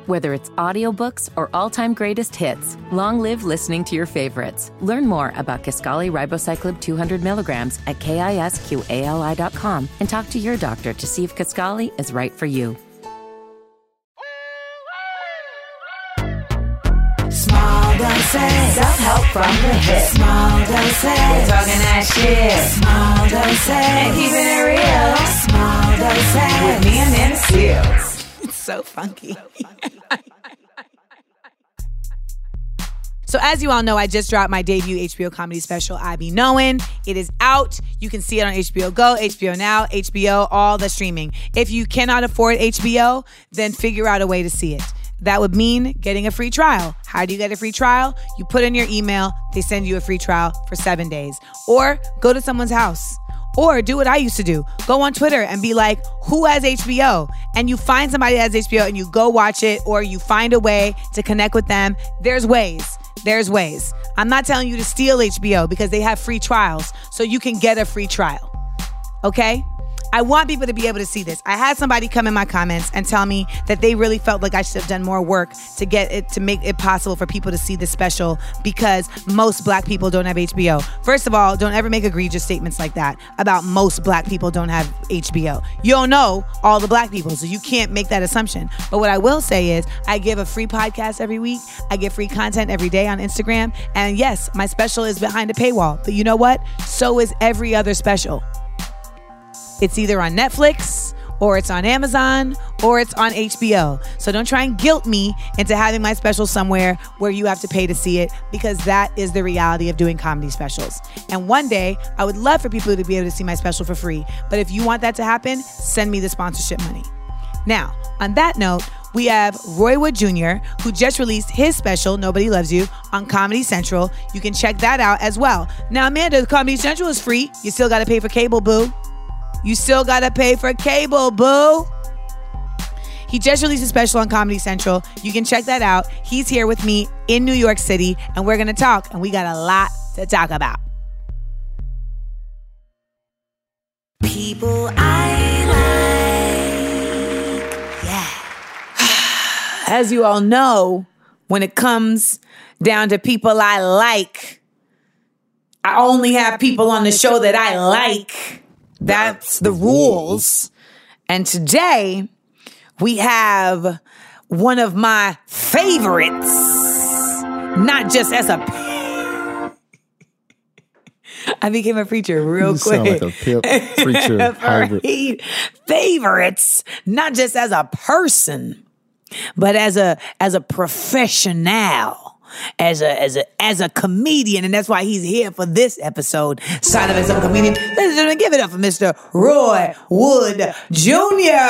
Whether it's audiobooks or all-time greatest hits, long live listening to your favorites. Learn more about Kisqali Ribociclib 200 milligrams at KISQALI.com and talk to your doctor to see if Kisqali is right for you. Small doses. Self-help from the hip. Small doses. We're talking that shit. Small doses. And keeping it real. Small doses. With me and Amanda Seales. It's so funky. So as you all know, I just dropped my debut HBO comedy special, I Be Knowin'. It is out. You can see it on HBO Go, HBO Now, HBO, all the streaming. If you cannot afford HBO, then figure out a way to see it. That would mean getting a free trial. How do you get a free trial? You put in your email, they send you a free trial for 7 days. Or go to someone's house. Or do what I used to do. Go on Twitter and be like, who has HBO? And you find somebody that has HBO and you go watch it, or you find a way to connect with them. There's ways. I'm not telling you to steal HBO because they have free trials, so you can get a free trial. Okay? I want people to be able to see this. I had somebody come in my comments and tell me that they really felt like I should have done more work to get it, to make it possible for people to see this special, because most black people don't have HBO. First of all, don't ever make egregious statements like that about most black people don't have HBO. You don't know all the black people, so you can't make that assumption. But what I will say is I give a free podcast every week. I give free content every day on Instagram. And yes, my special is behind a paywall. But you know what? So is every other special. It's either on Netflix, or it's on Amazon, or it's on HBO. So don't try and guilt me into having my special somewhere where you have to pay to see it, because that is the reality of doing comedy specials. And one day, I would love for people to be able to see my special for free. But if you want that to happen, send me the sponsorship money. Now, on that note, we have Roy Wood Jr., who just released his special, Nobody Loves You, on Comedy Central. You can check that out as well. Now, Amanda, Comedy Central is free. You still got to pay for cable, boo. You still gotta pay for cable, boo. He just released a special on Comedy Central. You can check that out. He's here with me in New York City, and we're gonna talk, and we got a lot to talk about. People I like. Yeah. As you all know, when it comes down to people I like, I only have people on the show that I like. That's the rules. And today, we have one of my favorites. Not just as a... I became a preacher real quick. You sound like a pimp preacher hybrid. Favorites, not just as a person, but as a professional. As a comedian, and that's why he's here for this episode. Sign up as a comedian. Ladies and gentlemen, give it up for Mr. Roy Wood Jr.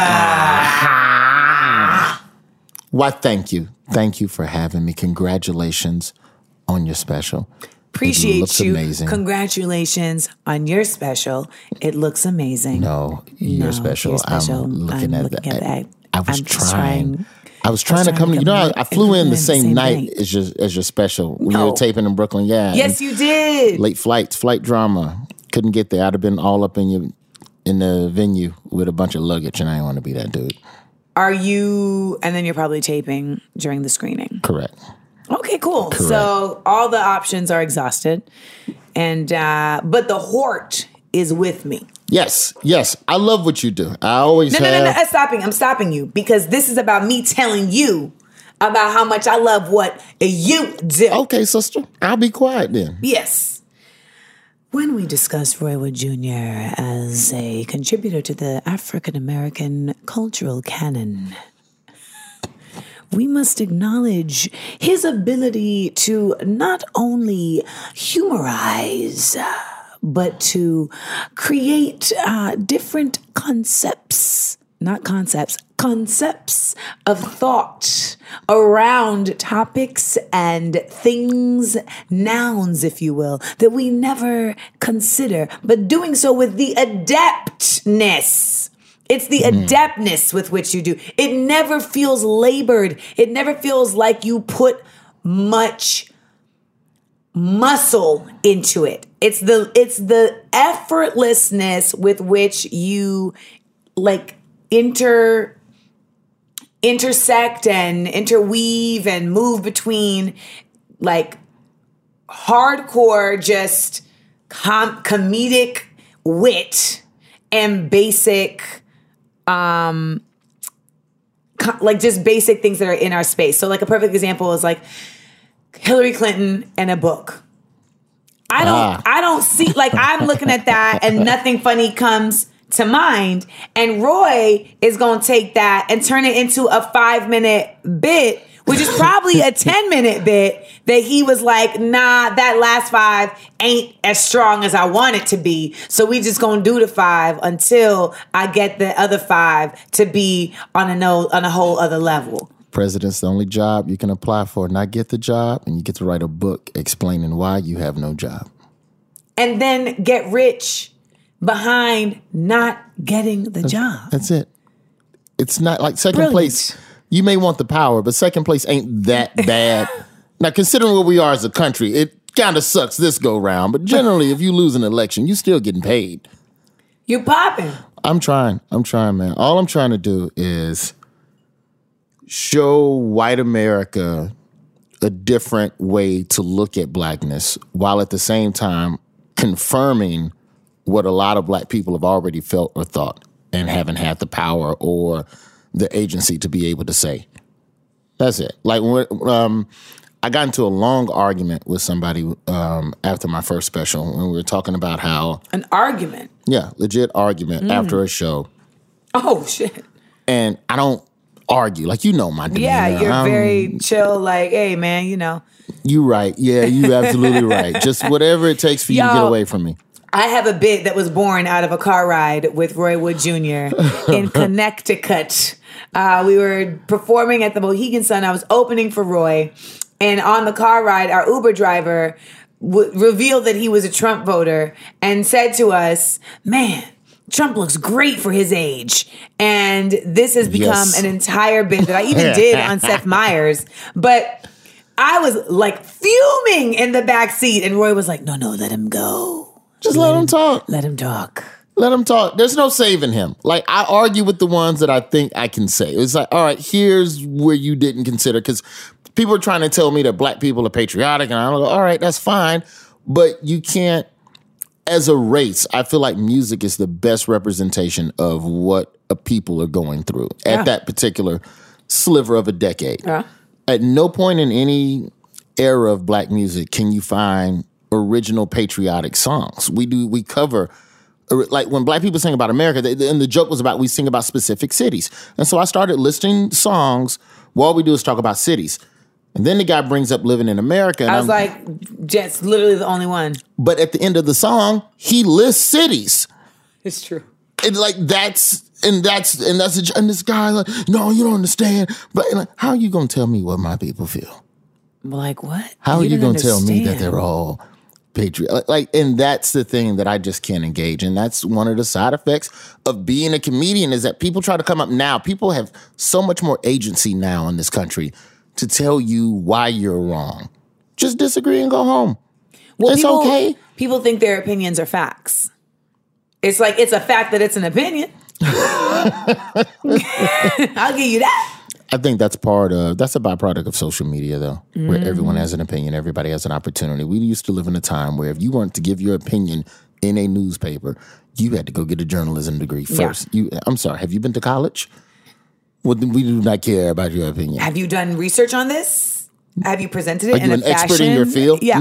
Why, thank you. Thank you for having me. Congratulations on your special. Appreciate it looks you. Amazing. Congratulations on your special. It looks amazing. No, your special. I'm looking at that. I was trying to come. You know, I flew in the same night as your special when you were taping in Brooklyn. Yeah. Yes, you did. Late flight drama. Couldn't get there. I'd have been all up in the venue with a bunch of luggage, and I didn't want to be that dude. Are you? And then you're probably taping during the screening. Correct. Okay, cool. Correct. So all the options are exhausted, and but the Hort is with me. Yes. I love what you do. I always have. No. I'm stopping you because this is about me telling you about how much I love what you do. Okay, sister. I'll be quiet then. Yes. When we discuss Roy Wood Jr. as a contributor to the African American cultural canon, we must acknowledge his ability to not only humorize, but to create different concepts of thought around topics and things, nouns, if you will, that we never consider, but doing so with the adeptness. It's the adeptness with which you do. It never feels labored. It never feels like you put much muscle into it. It's the effortlessness with which you intersect and interweave and move between like hardcore, just comedic wit and basic, like just basic things that are in our space. So like a perfect example is like Hillary Clinton and a book. I don't see, like I'm looking at that and nothing funny comes to mind. And Roy is going to take that and turn it into a 5-minute bit, which is probably a 10-minute bit that he was like, nah, that last 5 ain't as strong as I want it to be. So we just going to do the 5 until I get the other 5 to be on a whole other level. President's the only job you can apply for, not get the job, and you get to write a book explaining why you have no job. And then get rich behind not getting the job. That's it. It's not like second place. You may want the power, but second place ain't that bad. Now, considering where we are as a country, it kind of sucks this go round. But generally, if you lose an election, you're still getting paid. You're popping. I'm trying, man. All I'm trying to do is show white America a different way to look at blackness, while at the same time confirming what a lot of black people have already felt or thought and haven't had the power or the agency to be able to say. That's it. Like, I got into a long argument with somebody after my first special when we were talking about how... An argument? Yeah, legit argument after a show. Oh, shit. And I don't argue. Like, you know my demeanor. Yeah, you're very chill, like, hey, man, you know. You right. Yeah, you absolutely right. Just whatever it takes for you to get away from me. I have a bit that was born out of a car ride with Roy Wood Jr. in Connecticut. We were performing at the Mohegan Sun. I was opening for Roy. And on the car ride, our Uber driver revealed that he was a Trump voter and said to us, man, Trump looks great for his age. And this has become an entire bit that I even did on Seth Meyers. But I was like fuming in the back seat. And Roy was like, no, let him go. Just let him talk. Let him talk. Let him talk. There's no saving him. Like, I argue with the ones that I think I can say. It's like, all right, here's where you didn't consider. Because people are trying to tell me that black people are patriotic. And I go, all right, that's fine. But you can't, as a race, I feel like music is the best representation of what a people are going through at that particular sliver of a decade. Yeah. At no point in any era of black music can you find original patriotic songs. We cover, like when black people sing about America, and the joke was about we sing about specific cities. And so I started listing songs. All we do is talk about cities. And then the guy brings up Living in America. And I was like, Jet's literally the only one. But at the end of the song, he lists cities. It's true. And like and this guy like, no, you don't understand. But like, how are you gonna tell me what my people feel? Like what? How are you gonna tell me that they're all patriot? Like, and that's the thing that I just can't engage. And that's one of the side effects of being a comedian is that people try to come up now. People have so much more agency now in this country to tell you why you're wrong. Just disagree and go home. Well, it's okay. People think their opinions are facts. It's like, it's a fact that it's an opinion. I'll give you that. I think that's a byproduct of social media, though, where everyone has an opinion, everybody has an opportunity. We used to live in a time where if you weren't to give your opinion in a newspaper, you had to go get a journalism degree first. Yeah. I'm sorry, have you been to college? Well, we do not care about your opinion. Have you done research on this? Have you presented it in a fashion? Are you an expert in your field? Yeah.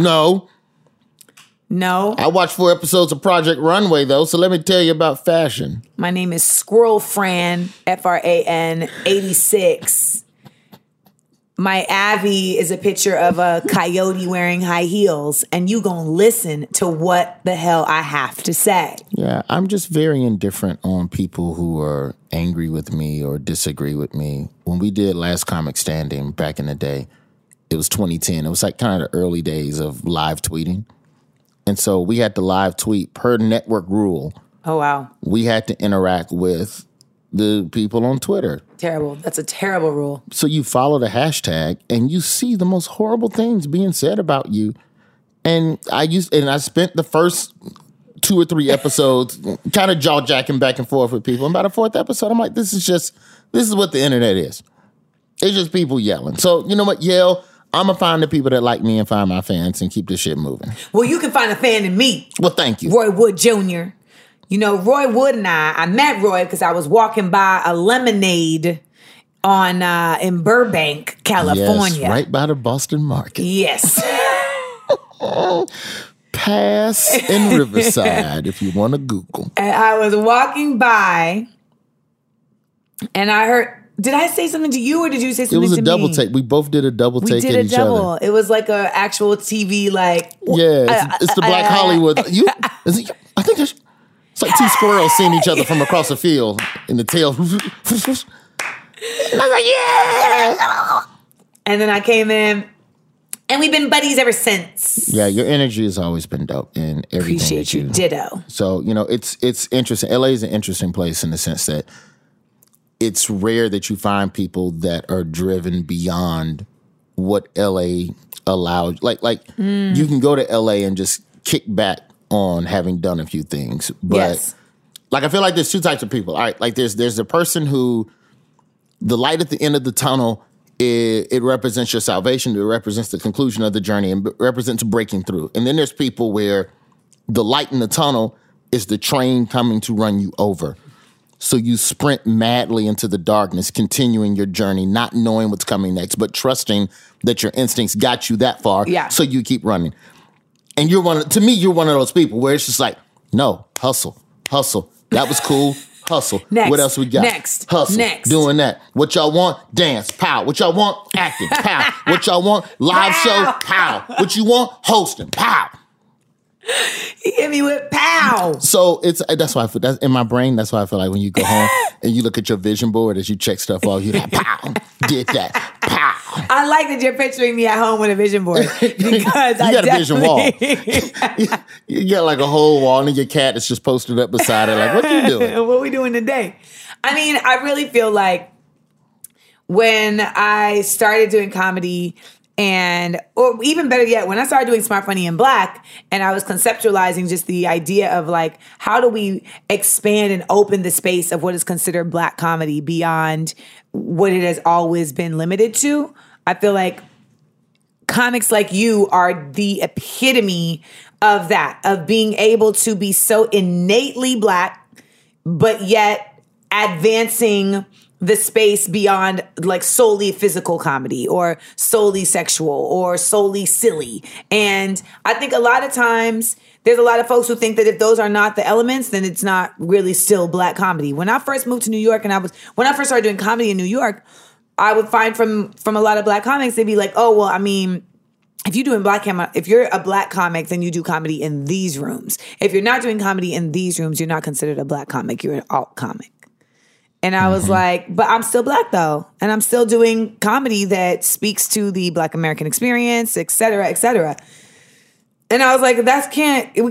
No. I watched 4 episodes of Project Runway, though, so let me tell you about fashion. My name is Squirrel Fran, Fran, 86. My Abby is a picture of a coyote wearing high heels, and you gonna listen to what the hell I have to say. Yeah, I'm just very indifferent on people who are angry with me or disagree with me. When we did Last Comic Standing back in the day, it was 2010. It was like kind of the early days of live tweeting. And so we had to live tweet per network rule. Oh, wow. We had to interact with the people on Twitter. Terrible. That's a terrible rule. So you follow the hashtag and you see the most horrible things being said about you. And I spent the first 2 or 3 episodes kind of jaw-jacking back and forth with people. And by the 4th episode, I'm like, this is what the internet is. It's just people yelling. So, you know what? Yell. I'm going to find the people that like me and find my fans and keep this shit moving. Well, you can find a fan in me. Well, thank you. Roy Wood Jr. You know, Roy Wood and I met Roy because I was walking by a lemonade in Burbank, California. Yes, right by the Boston Market. Yes. Pass in Riverside if you want to Google. And I was walking by and I heard, did I say something to you or did you say something to me? It was a double take. We both did a double take at each other. It was like an actual TV, like... Yeah, it's the Black Hollywood. I think it's like two squirrels seeing each other from across the field in the tail. I was like, yeah! And then I came in, and we've been buddies ever since. Yeah, your energy has always been dope in everything. Appreciate you. Ditto. So, you know, it's interesting. LA is an interesting place in the sense that it's rare that you find people that are driven beyond what LA allows. Like you can go to LA and just kick back on having done a few things. But yes. Like, I feel like there's two types of people. All right, like there's the person who the light at the end of the tunnel, it represents your salvation. It represents the conclusion of the journey and represents breaking through. And then there's people where the light in the tunnel is the train coming to run you over. So you sprint madly into the darkness, continuing your journey, not knowing what's coming next, but trusting that your instincts got you that far. Yeah. So you keep running. And you're one of those people where it's just like, no, hustle. That was cool. Hustle. Next. What else we got? Next. Hustle. Next. Doing that. What y'all want? Dance. Pow. What y'all want? Acting. Pow. What y'all want? Live show. Pow. What you want? Hosting. Pow. He hit me with pow. So that's why I feel that's in my brain. That's why I feel like when you go home and you look at your vision board as you check stuff off, you like pow, did that, pow. I like that you're picturing me at home with a vision board because you got a vision wall. You got like a whole wall, and your cat is just posted up beside it. Like, what are you doing? What are we doing today? I mean, I really feel like when I started doing comedy. Or even better yet, when I started doing Smart, Funny, and Black, and I was conceptualizing just the idea of like, how do we expand and open the space of what is considered Black comedy beyond what it has always been limited to? I feel like comics like you are the epitome of that, of being able to be so innately Black, but yet advancing the space beyond like solely physical comedy or solely sexual or solely silly. And I think a lot of times there's a lot of folks who think that if those are not the elements, then it's not really still Black comedy. When I first moved to New York when I first started doing comedy in New York, I would find from a lot of Black comics, they'd be like, oh, well, I mean, if you're a Black comic, then you do comedy in these rooms. If you're not doing comedy in these rooms, you're not considered a Black comic. You're an alt comic. And I was like, but I'm still Black though. And I'm still doing comedy that speaks to the Black American experience, et cetera, et cetera. And I was like, that can't be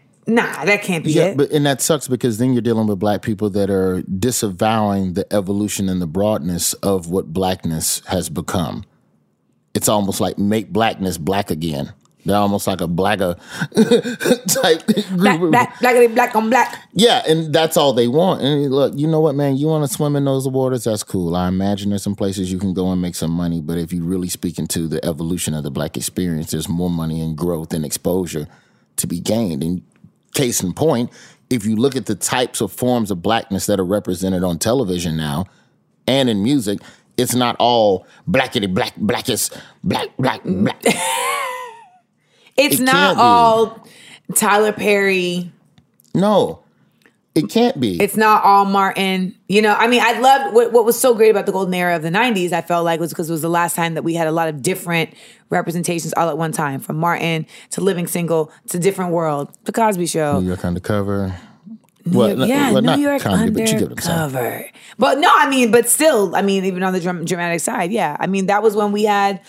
it. And that sucks because then you're dealing with Black people that are disavowing the evolution and the broadness of what Blackness has become. It's almost like make Blackness Black again. They're almost like a blacker type group. Black on Black. Yeah, and that's all they want. And look, you know what, man? You want to swim in those waters? That's cool. I imagine there's some places you can go and make some money. But if you really speak into the evolution of the Black experience, there's more money and growth and exposure to be gained. And case in point, if you look at the types of forms of Blackness that are represented on television now and in music, it's not all blackity black, blackest, black. It's not all Tyler Perry. No, it can't be. It's not all Martin. You know, I mean, I loved what was so great about the golden era of the 90s, I felt like, was because it was the last time that we had a lot of different representations all at one time, from Martin to Living Single to Different World, The Cosby Show. New York Undercover. New York Undercover. But no, I mean, but still, I mean, even on the dramatic side, yeah. I mean, that was when we had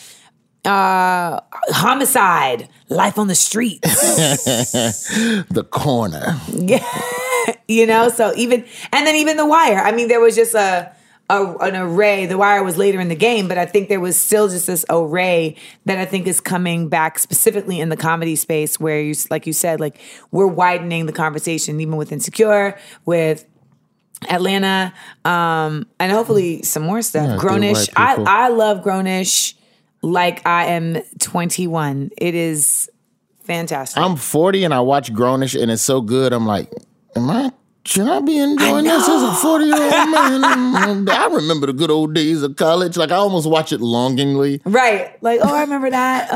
Homicide, Life on the Streets. The Corner. Yeah. You know, so even The Wire. I mean, there was just an array. The Wire was later in the game, but I think there was still just this array that I think is coming back specifically in the comedy space where, like you said, like we're widening the conversation even with Insecure, with Atlanta, and hopefully some more stuff. Yeah, Grownish. good white people. I love Grownish like I am 21. It is fantastic. I'm 40 and I watch Grownish and it's so good. I'm like, should I be enjoying this as a 40-year-old man? I remember the good old days of college. Like I almost watch it longingly. Right. Like, I remember that.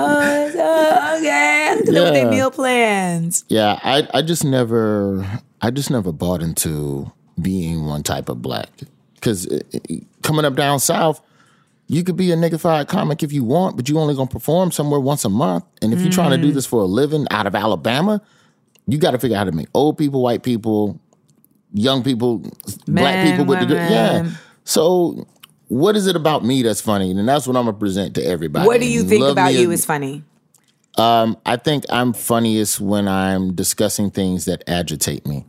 Okay. Look at them with their meal plans. Yeah, I just never bought into being one type of black. Because coming up down south, you could be a niggified comic if you want, but you only gonna perform somewhere once a month. And if you're trying to do this for a living out of Alabama, you got to figure out how to make old people, white people, young people, black people with the yeah. So what is it about me that's funny? And that's what I'm gonna present to everybody. What do you think about you is funny? I think I'm funniest when I'm discussing things that agitate me.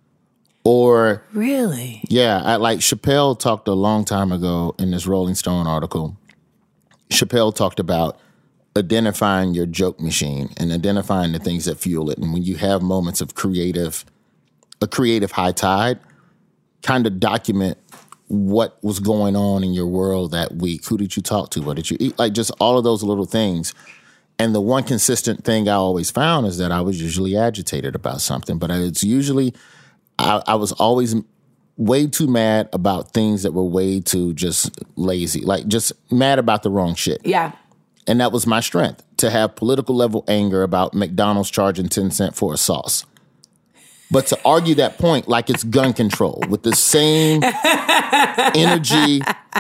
Or really? Yeah, like Chappelle talked a long time ago in this Rolling Stone article. Chappelle talked about identifying your joke machine and identifying the things that fuel it. And when you have moments of a creative high tide, kind of document what was going on in your world that week. Who did you talk to? What did you eat? Like just all of those little things. And the one consistent thing I always found is that I was usually agitated about something, but it's usually, I was always way too mad about things that were way too just lazy, like just mad about the wrong shit. Yeah. And that was my strength, to have political level anger about McDonald's charging 10 cents for a sauce. But to argue that point like it's gun control with the same energy.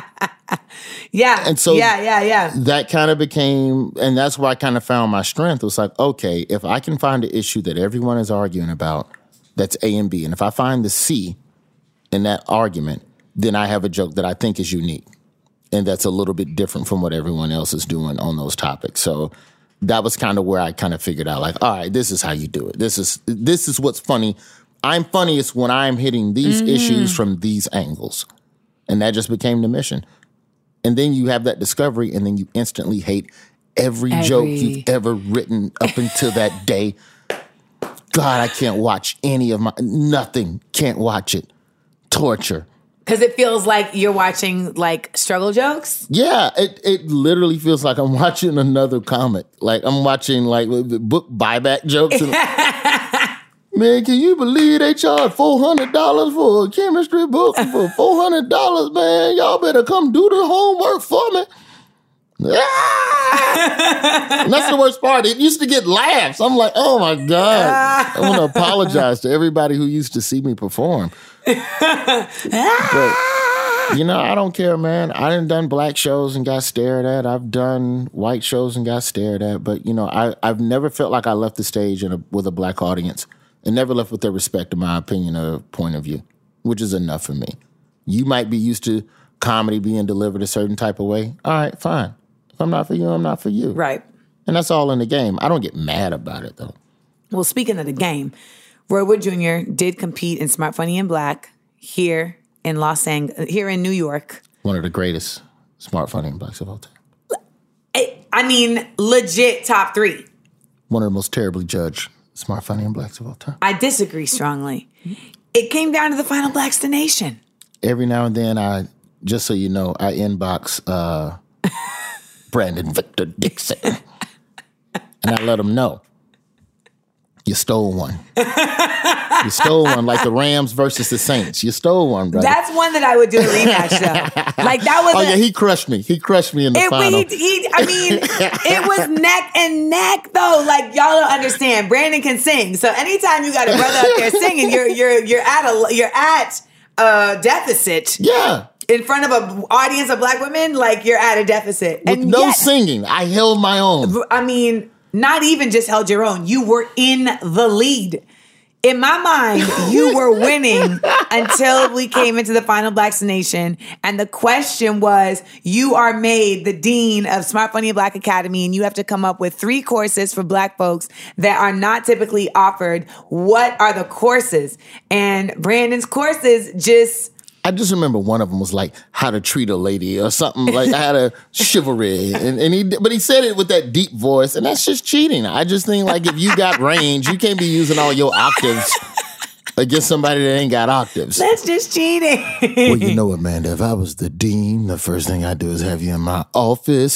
Yeah. And so yeah. that kind of became, and that's where I kind of found my strength. It was like, okay, if I can find an issue that everyone is arguing about, that's A and B. And if I find the C in that argument, then I have a joke that I think is unique. And that's a little bit different from what everyone else is doing on those topics. So that was kind of where I kind of figured out, like, all right, this is how you do it. This is what's funny. I'm funniest when I'm hitting these issues from these angles. And that just became the mission. And then you have that discovery, and then you instantly hate every joke you've ever written up until that day. God, I can't watch any of nothing. Can't watch it. Torture. Because it feels like you're watching, like, struggle jokes? Yeah, it literally feels like I'm watching another comic. Like, I'm watching, like, book buyback jokes. And, man, can you believe they charge $400 for a chemistry book for $400, man? Y'all better come do the homework for me. And that's the worst part. It used to get laughs. I'm like, oh, my God. I want to apologize to everybody who used to see me perform. But, you know, I don't care, man. I done black shows and got stared at. I've done white shows and got stared at. But, you know, I've never felt like I left the stage with a black audience and never left with their respect to my opinion or point of view, which is enough for me. You might be used to comedy being delivered a certain type of way. All right, fine. If I'm not for you, I'm not for you. Right. And that's all in the game. I don't get mad about it, though. Well, speaking of the game, Roy Wood Jr. did compete in Smart, Funny, and Black here in here in New York. One of the greatest Smart, Funny, and Blacks of all time. I mean, legit top 3. One of the most terribly judged Smart, Funny, and Blacks of all time. I disagree strongly. It came down to the final Blackstination. Every now and then, just so you know, I inbox Brandon Victor Dixon. And I let him know. You stole one. You stole one, like the Rams versus the Saints. You stole one, brother. That's one that I would do a rematch, though. Like, that was yeah, he crushed me. He crushed me in the final. It was neck and neck, though. Like, y'all don't understand. Brandon can sing. So anytime you got a brother up there singing, you're at a deficit. Yeah. In front of an audience of black women, like, you're at a deficit. With no singing. I held my own. I mean, not even just held your own. You were in the lead. In my mind, you were winning until we came into the final Blackstination. And the question was, you are made the dean of Smart, Funny, and Black Academy, and you have to come up with 3 courses for black folks that are not typically offered. What are the courses? And Brandon's courses I just remember one of them was like how to treat a lady or something. Like I had a chivalry, but he said it with that deep voice, and that's just cheating. I just think like if you got range, you can't be using all your octaves against somebody that ain't got octaves. That's just cheating. Well, you know, Amanda, if I was the dean, the first thing I'd do is have you in my office.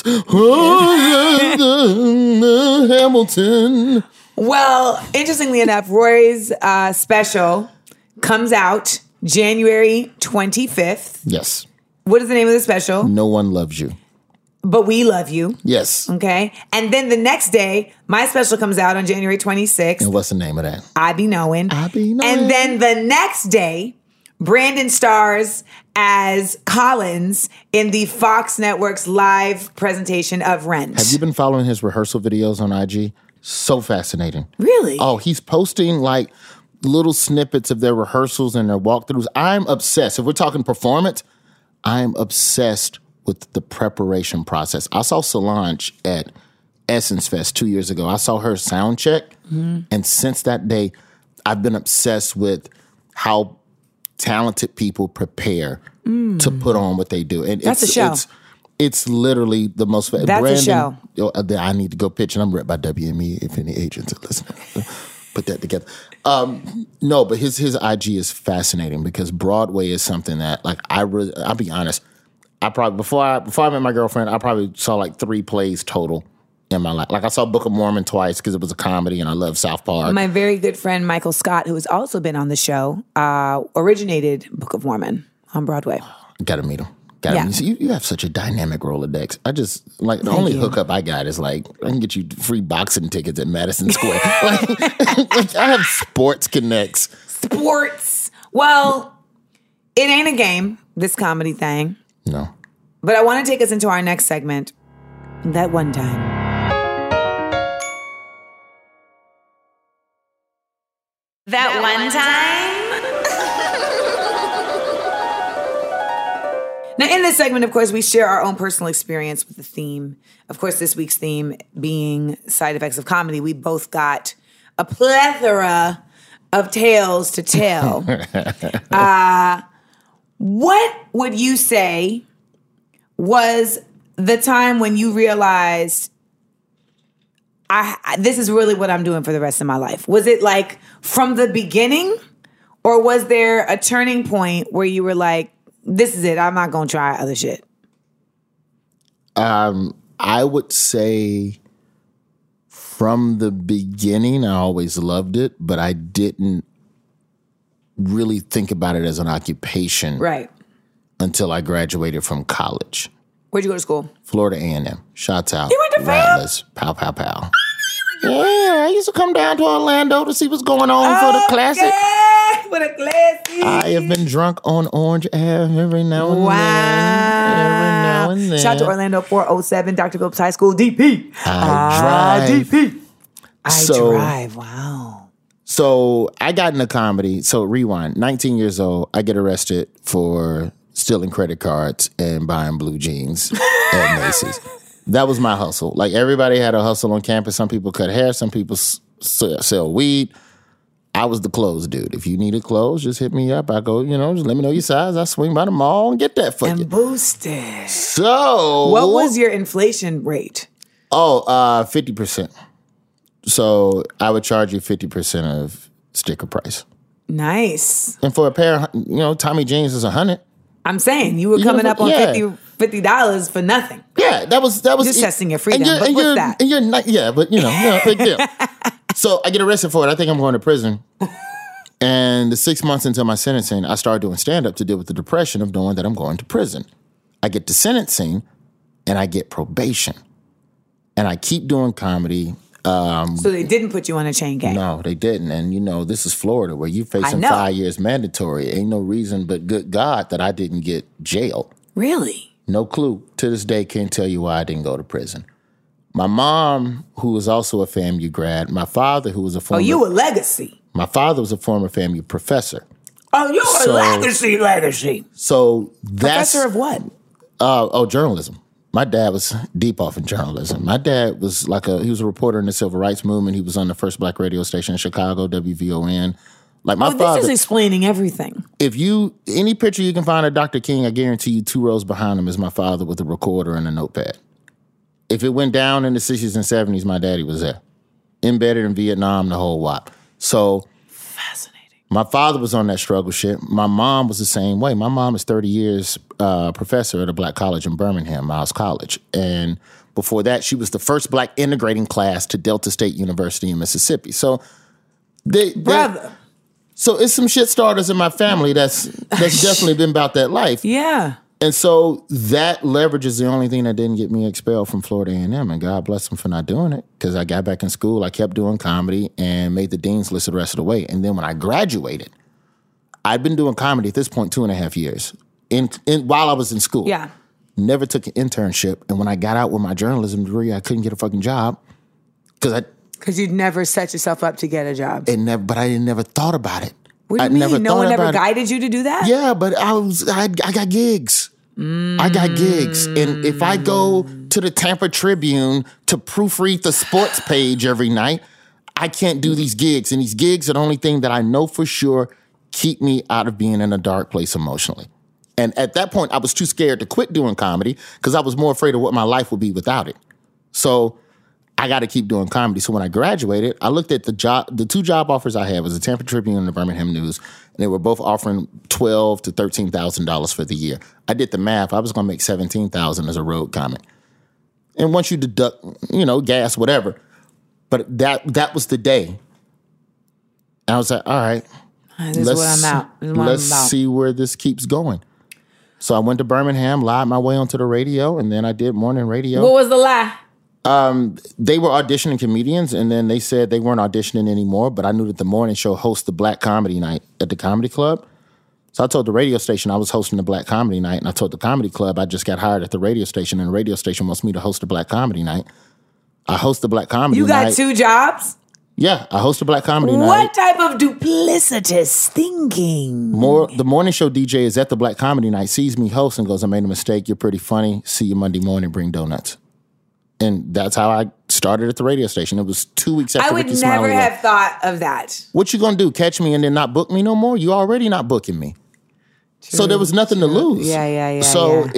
Hamilton. Well, interestingly enough, Rory's special comes out January 25th. Yes. What is the name of the special? No One Loves You. But We Love You. Yes. Okay. And then the next day, my special comes out on January 26th. And what's the name of that? I Be Knowin'. I Be Knowin'. And then the next day, Brandon stars as Collins in the Fox Network's live presentation of Rent. Have you been following his rehearsal videos on IG? So fascinating. Really? Oh, he's posting like little snippets of their rehearsals and their walkthroughs. I'm obsessed. If we're talking performance, I'm obsessed with the preparation process. I saw Solange at Essence Fest 2 years ago. I saw her sound check. And since that day, I've been obsessed with how talented people prepare to put on what they do. And That's a show. It's literally the most. That's Brandon, a show. I need to go pitch, and I'm read by WME. If any agents are listening, put that together. No, but his IG is fascinating because Broadway is something that, like, I'll be honest. I probably before I met my girlfriend, I probably saw like 3 plays total in my life. Like, I saw Book of Mormon twice because it was a comedy, and I love South Park. My very good friend Michael Scott, who has also been on the show, originated Book of Mormon on Broadway. Gotta meet him. Yeah. See, you have such a dynamic Rolodex. I just, like, the only hookup I got is, like, I can get you free boxing tickets at Madison Square. like, I have sports connects. Sports. Well, it ain't a game, this comedy thing. No. But I want to take us into our next segment. That one time. That one time. Now, in this segment, of course, we share our own personal experience with the theme. Of course, this week's theme being side effects of comedy. We both got a plethora of tales to tell. What would you say was the time when you realized, this is really what I'm doing for the rest of my life? Was it like from the beginning, or was there a turning point where you were like, this is it, I'm not going to try other shit? I would say from the beginning, I always loved it, but I didn't really think about it as an occupation Right. until I graduated from college. Where'd you go to school? Florida A&M. Shouts out. You went to FAM? Rattlers. Pow, pow, pow. Yeah, I used to come down to Orlando to see what's going on for the classic. Okay, for the classic. I have been drunk on Orange Ave every now and then. Every now and then. Shout out to Orlando 407, Dr. Phillips High School, DP. I drive. DP. So- drive, wow. So I got into comedy. So rewind. 19 years old, I get arrested for stealing credit cards and buying blue jeans at Macy's. That was my hustle. Like, everybody had a hustle on campus. Some people cut hair. Some people sell weed. I was the clothes dude. If you needed clothes, just hit me up. I go, just let me know your size. I swing by the mall and get that for you. And boosted. So What was your inflation rate? 50%. So I would charge you 50% of sticker price. Nice. And for a pair of, Tommy jeans is $100. I'm saying you were coming up on $50 for nothing. Yeah, that was Just testing your freedom. But what's that? And you're not, but big deal. So I get arrested for it. I think I'm going to prison. And 6 months into my sentencing, I started doing stand-up to deal with the depression of knowing that I'm going to prison. I get to sentencing, and I get probation. And I keep doing comedy. So they didn't put you on a chain gang? No, they didn't. And, this is Florida, where you're facing 5 years mandatory. Ain't no reason but good God that I didn't get jail. Really? No clue. To this day, can't tell you why I didn't go to prison. My mom, who was also a FAMU grad, my father, who was a former... Oh, you a legacy. My father was a former FAMU professor. Oh, you're a legacy. So that's... Professor of what? Journalism. My dad was deep off in journalism. My dad was he was a reporter in the civil rights movement. He was on the first black radio station in Chicago, WVON. Like, my father... This is explaining everything. Any picture you can find of Dr. King, I guarantee you 2 rows behind him is my father with a recorder and a notepad. If it went down in the 60s and 70s, my daddy was there. Embedded in Vietnam, the whole wop. So... Fascinating. My father was on that struggle shit. My mom was the same way. My mom is 30 years professor at a black college in Birmingham, Miles College. And before that, she was the first black integrating class to Delta State University in Mississippi. So Brother. So it's some shit starters in my family that's definitely been about that life. Yeah. And so that leverage is the only thing that didn't get me expelled from Florida A&M, and God bless them for not doing it, because I got back in school, I kept doing comedy, and made the dean's list the rest of the way. And then when I graduated, I'd been doing comedy at this point 2.5 years while I was in school. Yeah. Never took an internship, and when I got out with my journalism degree, I couldn't get a fucking job because you'd never set yourself up to get a job. But I never thought about it. What do you mean? No one ever guided you to do that? Yeah, but I got gigs. I got gigs. And if I go to the Tampa Tribune to proofread the sports page every night, I can't do these gigs. And these gigs are the only thing that I know for sure keep me out of being in a dark place emotionally. And at that point, I was too scared to quit doing comedy because I was more afraid of what my life would be without it. So I got to keep doing comedy. So when I graduated, I looked at the two job offers I had was the Tampa Tribune and the Birmingham News, and they were both offering $12,000 to $13,000 for the year. I did the math. I was going to make $17,000 as a road comic. And once you deduct, gas, whatever. But that was the day. And I was like, all right. This is what I'm out. Let's see where this keeps going. So I went to Birmingham, lied my way onto the radio, and then I did morning radio. What was the lie? They were auditioning comedians, and then they said they weren't auditioning anymore, but I knew that the morning show hosts the Black Comedy Night at the Comedy Club. So I told the radio station I was hosting the Black Comedy Night, and I told the Comedy Club I just got hired at the radio station, and the radio station wants me to host the Black Comedy Night. I host the Black Comedy Night. You got two jobs? Yeah, I host the Black Comedy Night. What type of duplicitous thinking? The morning show DJ is at the Black Comedy Night, sees me host and goes, I made a mistake, you're pretty funny, see you Monday morning, bring donuts. And that's how I started at the radio station. It was 2 weeks after Ricky Smiley. I would never have thought of that. What you gonna do? Catch me and then not book me no more? You already not booking me. True, so there was nothing to lose. Yeah. So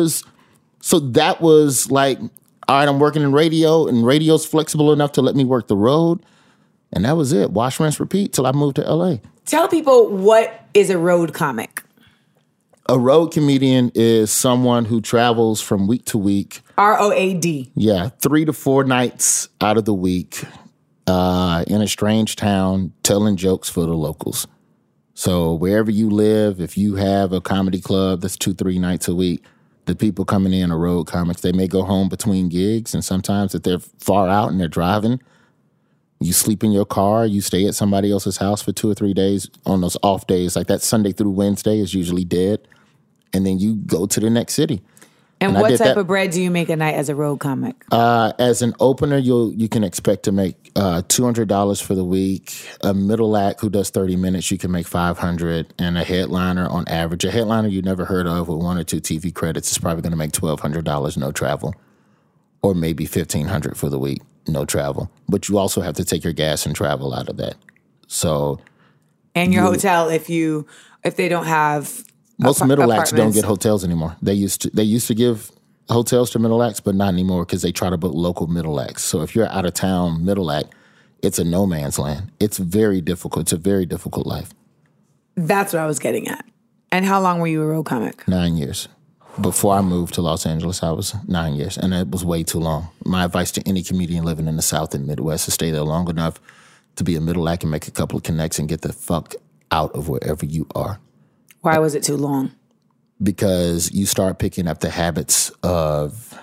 that was like, all right, I'm working in radio, and radio's flexible enough to let me work the road. And that was it. Wash, rinse, repeat till I moved to LA. Tell people, what is a road comic? A road comedian is someone who travels from week to week. ROAD. Yeah, 3 to 4 nights out of the week in a strange town telling jokes for the locals. So wherever you live, if you have a comedy club that's 2-3 nights a week, the people coming in are road comics. They may go home between gigs, and sometimes if they're far out and they're driving, you sleep in your car, you stay at somebody else's house for 2 or 3 days on those off days. Like that Sunday through Wednesday is usually dead. And then you go to the next city. And what type of bread do you make a night as a road comic? As an opener, you can expect to make $200 for the week. A middle act who does 30 minutes, you can make $500. And a headliner on average, a headliner you never heard of with 1 or 2 TV credits is probably going to make $1,200, no travel. Or maybe $1,500 for the week, no travel. But you also have to take your gas and travel out of that. So, and your hotel if they don't have. Most middle acts don't get hotels anymore. They used to give hotels to middle acts, but not anymore because they try to book local middle acts. So if you're out of town middle act, it's a no man's land. It's very difficult. It's a very difficult life. That's what I was getting at. And how long were you a road comic? 9 years. Before I moved to Los Angeles, I was 9 years, and it was way too long. My advice to any comedian living in the South and Midwest is to stay there long enough to be a middle act and make a couple of connects and get the fuck out of wherever you are. Why was it too long? Because you start picking up the habits of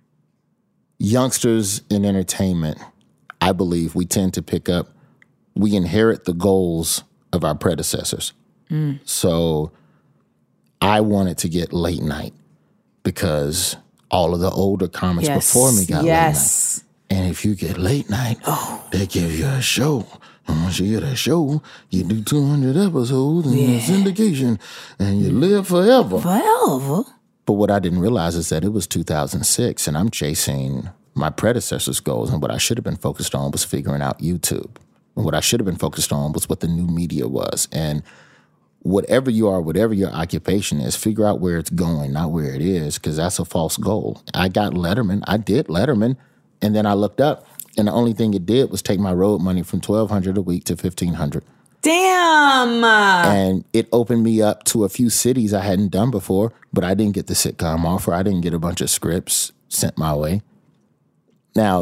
youngsters in entertainment. I believe we tend to we inherit the goals of our predecessors. So I wanted to get late night because all of the older comics before me got late night. And if you get late night, they give you a show. And once you get a show, you do 200 episodes and syndication, and you live forever. Forever? But what I didn't realize is that it was 2006, and I'm chasing my predecessor's goals, and what I should have been focused on was figuring out YouTube. And what I should have been focused on was what the new media was. And whatever you are, whatever your occupation is, figure out where it's going, not where it is, because that's a false goal. I got Letterman. I did Letterman, and then I looked up. And the only thing it did was take my road money from $1,200 a week to $1,500. Damn. And it opened me up to a few cities I hadn't done before, but I didn't get the sitcom offer. I didn't get a bunch of scripts sent my way. Now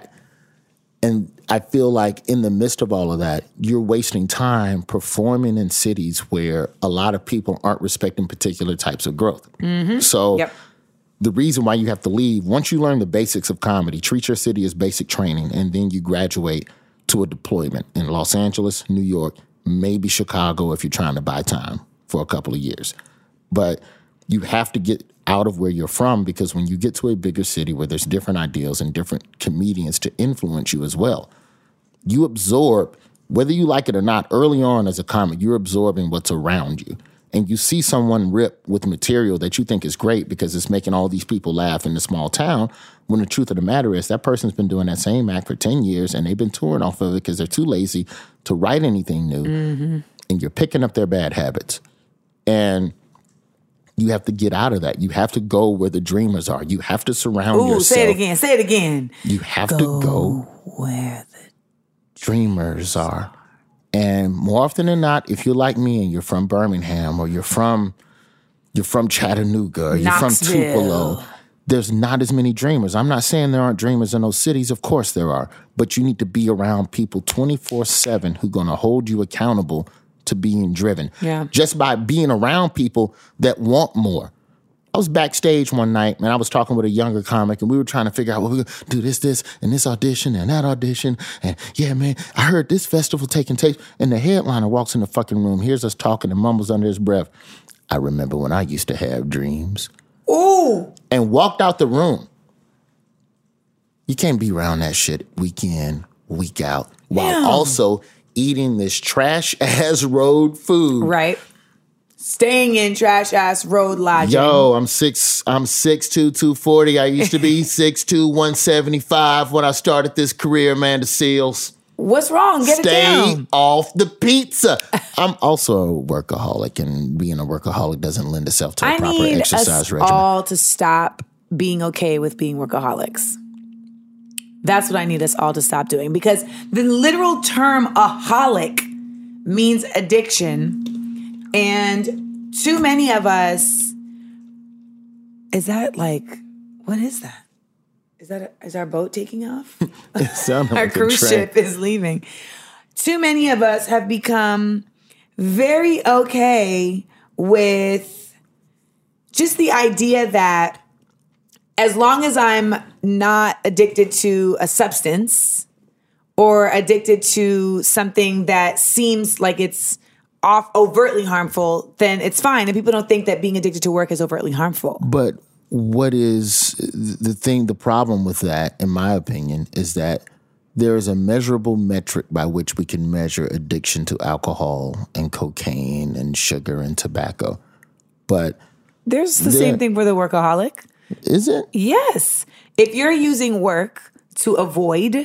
and I feel like in the midst of all of that, you're wasting time performing in cities where a lot of people aren't respecting particular types of growth. So the reason why you have to leave, once you learn the basics of comedy, treat your city as basic training, and then you graduate to a deployment in Los Angeles, New York, maybe Chicago if you're trying to buy time for a couple of years. But you have to get out of where you're from, because when you get to a bigger city where there's different ideals and different comedians to influence you as well, you absorb, whether you like it or not, early on as a comic, you're absorbing what's around you. And you see someone rip with material that you think is great because it's making all these people laugh in the small town, when the truth of the matter is that person's been doing that same act for 10 years and they've been touring off of it because they're too lazy to write anything new. And you're picking up their bad habits. And you have to get out of that. You have to go where the dreamers are. You have to surround yourself. Say it again. You have to go where the dreamers are. And more often than not, if you're like me and you're from Birmingham or you're from Chattanooga or you're from Tupelo, there's not as many dreamers. I'm not saying there aren't dreamers in those cities. Of course there are. But you need to be around people 24/7 who are going to hold you accountable to being driven. Yeah. Just by being around people that want more. I was backstage one night and I was talking with a younger comic and we were trying to figure out what we're going to do, this, and this audition and that audition. And yeah, man, I heard this festival taking place. And the headliner walks in the fucking room, hears us talking and mumbles under his breath, "I remember when I used to have dreams." Ooh. And walked out the room. You can't be around that shit week in, week out, while also eating this trash-ass road food. Right. Staying in trash-ass road lodging. Yo, I'm 6'2", 240. I used to be 6'2", 175 when I started this career, Amanda Seales. What's wrong? Get it down. Stay off the pizza. I'm also a workaholic, and being a workaholic doesn't lend itself to a proper exercise regimen. All to stop being okay with being workaholics. That's what I need us all to stop doing, because the literal term aholic means addiction. And too many of us, is that like, what is that? Is our boat taking off? Our cruise ship is leaving. Too many of us have become very okay with just the idea that as long as I'm not addicted to a substance or addicted to something that seems like it's overtly harmful, then it's fine. And people don't think that being addicted to work is overtly harmful. But what is the problem with that, in my opinion, is that there is a measurable metric by which we can measure addiction to alcohol and cocaine and sugar and tobacco. But there's the same thing for the workaholic. Is it? Yes. If you're using work to avoid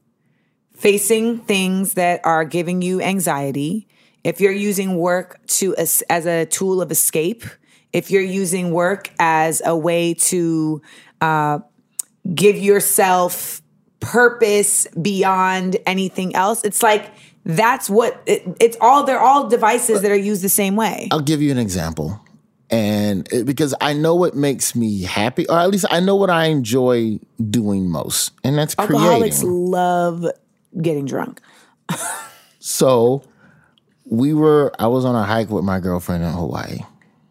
facing things that are giving you anxiety, if you're using work as a tool of escape, if you're using work as a way to give yourself purpose beyond anything else, it's like that's what it's all. They're all devices that are used the same way. I'll give you an example, because I know what makes me happy, or at least I know what I enjoy doing most, and that's creating. Alcoholics love getting drunk. So I was on a hike with my girlfriend in Hawaii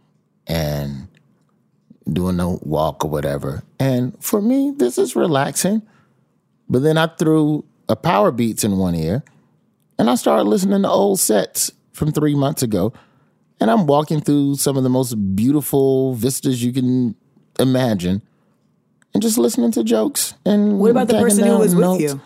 and doing a walk or whatever. And for me, this is relaxing. But then I threw a Power Beats in one ear and I started listening to old sets from 3 months ago. And I'm walking through some of the most beautiful vistas you can imagine and just listening to jokes. And what about the person who was with you?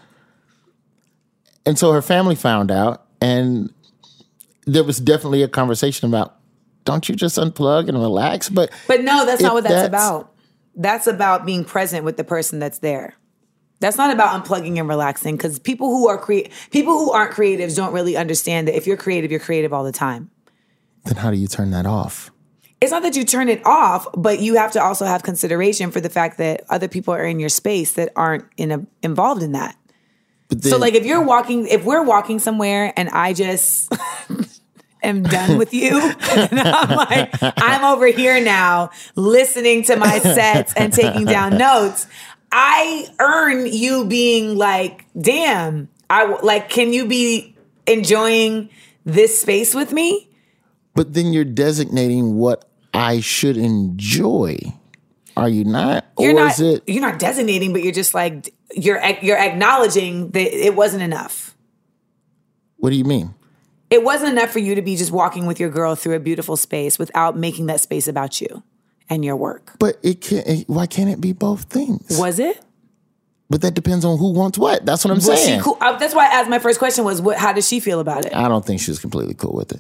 And so her family found out, and there was definitely a conversation about, don't you just unplug and relax? But no, that's not what that's about. That's about being present with the person that's there. That's not about unplugging and relaxing, because people who aren't creatives don't really understand that if you're creative all the time. Then how do you turn that off? It's not that you turn it off, but you have to also have consideration for the fact that other people are in your space that aren't involved in that. But then, So like if we're walking somewhere and I just am done with you, and I'm like, I'm over here now listening to my sets and taking down notes, I earn you being like, damn, can you be enjoying this space with me? but then you're designating what I should enjoy. Are you not? You're or not. is it? You're not designating, but you're just like you're acknowledging that it wasn't enough. What do you mean? It wasn't enough for you to be just walking with your girl through a beautiful space without making that space about you and your work. But it can't. Why can't it be both things? Was it? But that depends on who wants what. That's what I'm Was saying. she cool? That's why I asked my first question was, how does she feel about it? I don't think she was completely cool with it.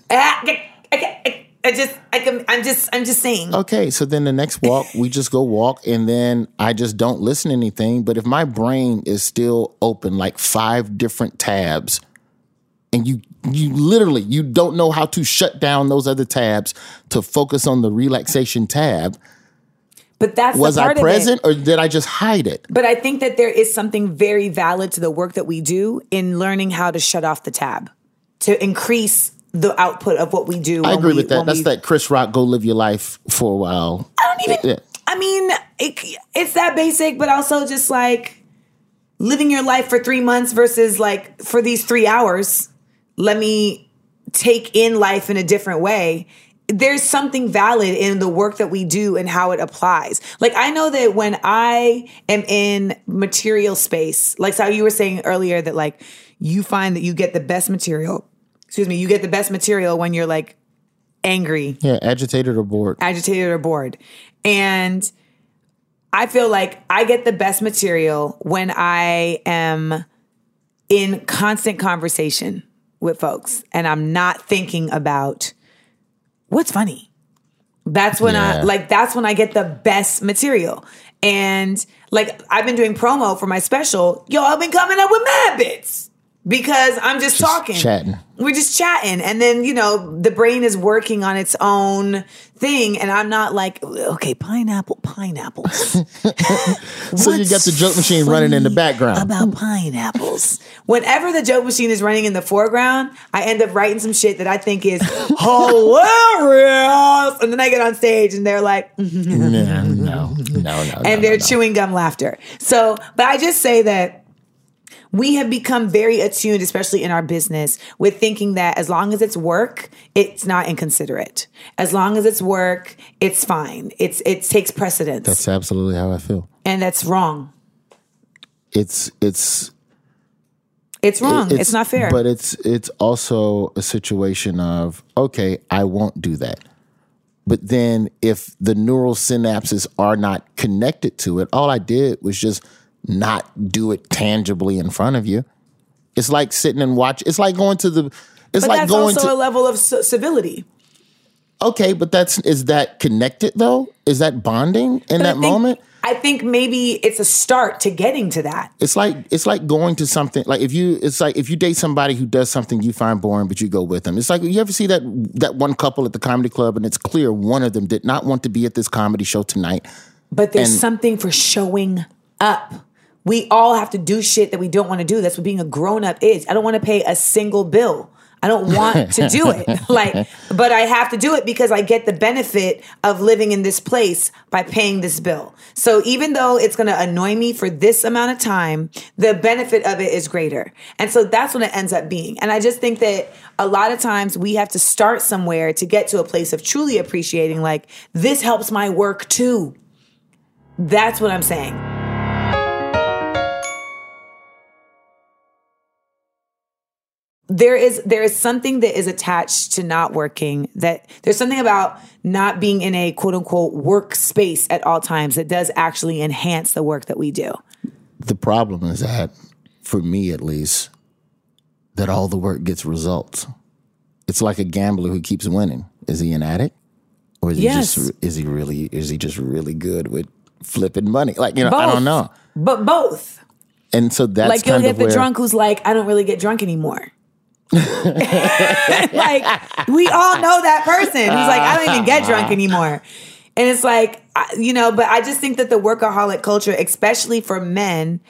I'm just saying. Okay, so then the next walk, we just go walk, and then I just don't listen to anything. But if my brain is still open, like 5 different tabs, and you literally, you don't know how to shut down those other tabs to focus on the relaxation tab. But that's was the part I of it. present, or did I just hide it? But I think that there is something very valid to the work that we do in learning how to shut off the tab to increase the output of what we do. I agree with that. That's that Chris Rock, go live your life for a while. I don't even, I mean, it's that basic, but also just like living your life for 3 months versus like for these 3 hours, let me take in life in a different way. There's something valid in the work that we do and how it applies. Like, I know that when I am in material space, like how you were saying earlier that like you find that you get the best material, you get the best material when you're like angry. Yeah, agitated or bored. And I feel like I get the best material when I am in constant conversation with folks and I'm not thinking about what's funny. That's when that's when I get the best material. And like I've been doing promo for my special. Yo, I've been coming up with mad bits because I'm just talking. Chatting. We're just chatting. And then, you know, the brain is working on its own thing. And I'm not like, okay, pineapples. So you got the joke machine running in the background. About pineapples. Whenever the joke machine is running in the foreground, I end up writing some shit that I think is hilarious. And then I get on stage and they're like, No. And they're chewing gum laughter. So, but I just say that we have become very attuned, especially in our business, with thinking that as long as it's work, it's not inconsiderate. As long as it's work, it's fine. It takes precedence. That's absolutely how I feel. And that's wrong. It's wrong. It's not fair. But it's also a situation of, okay, I won't do that. But then if the neural synapses are not connected to it, all I did was just not do it tangibly in front of you. It's like sitting and watch. It's like going to the. It's but like that's going also to a level of civility. Okay, but is that connected though? Is that bonding in that moment? I think maybe it's a start to getting to that. It's like going to something like if you date somebody who does something you find boring, but you go with them. It's like you ever see that one couple at the comedy club, and it's clear one of them did not want to be at this comedy show tonight. But there's something for showing up. We all have to do shit that we don't want to do. That's what being a grown-up is. I don't want to pay a single bill. I don't want to do it. But I have to do it because I get the benefit of living in this place by paying this bill. So even though it's going to annoy me for this amount of time, the benefit of it is greater. And so that's what it ends up being. And I just think that a lot of times we have to start somewhere to get to a place of truly appreciating, like, this helps my work too. That's what I'm saying. There is something that is attached to not working, that there's something about not being in a quote unquote work space at all times that does actually enhance the work that we do. The problem is that, for me at least, that all the work gets results. It's like a gambler who keeps winning. Is he an addict? Or is he just really good with flipping money? Like, you know, both. I don't know. But both. And so that's like you'll kind get of the where, drunk who's like, I don't really get drunk anymore. Like, we all know that person who's like, I don't even get drunk anymore. And it's like, you know, but I just think that the workaholic culture, especially for men,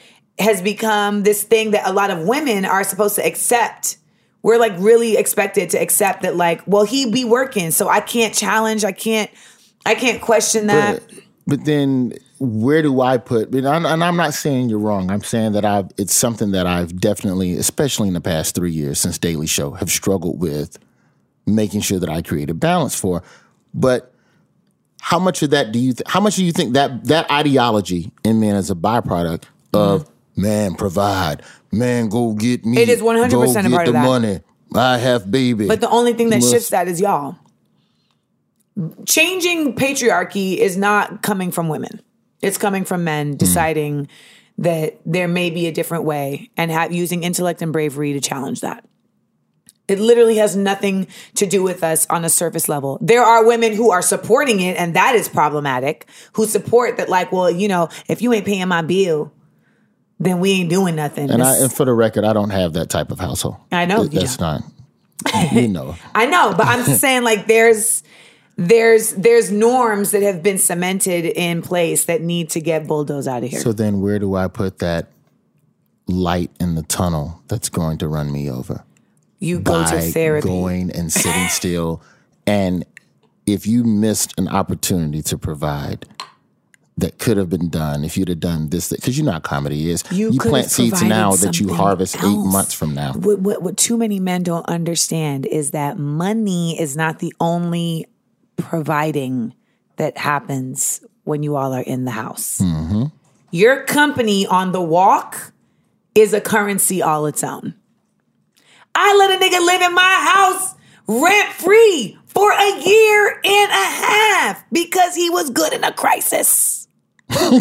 has become this thing that a lot of women are supposed to accept. We're like really expected to accept that, like, well, he be working, so I can't challenge, I can't question that. But then where do I put, and I'm not saying you're wrong. I'm saying that it's something that I've definitely, especially in the past 3 years since Daily Show, have struggled with making sure that I create a balance for. But how much of that how much do you think that ideology in men is a byproduct of man provide, man go get me, it is 100% go a get part the of that. money, I have baby. But the only thing that shifts that is y'all. Changing patriarchy is not coming from women. It's coming from men deciding that there may be a different way and using intellect and bravery to challenge that. It literally has nothing to do with us on a surface level. There are women who are supporting it, and that is problematic, who support that, like, well, you know, if you ain't paying my bill, then we ain't doing nothing. And for the record, I don't have that type of household. I know. That's not, you know. I know, but I'm just saying, like, there's norms that have been cemented in place that need to get bulldozed out of here. So then where do I put that light in the tunnel that's going to run me over? You go to therapy. Going and sitting still. And if you missed an opportunity to provide that could have been done, if you'd have done this, because you know how comedy is. You plant seeds now that you harvest else. 8 months from now. What too many men don't understand is that money is not the only providing that happens when you all are in the house. Mm-hmm. Your company on the walk is a currency all its own. I let a nigga live in my house rent-free for a year and a half because he was good in a crisis. You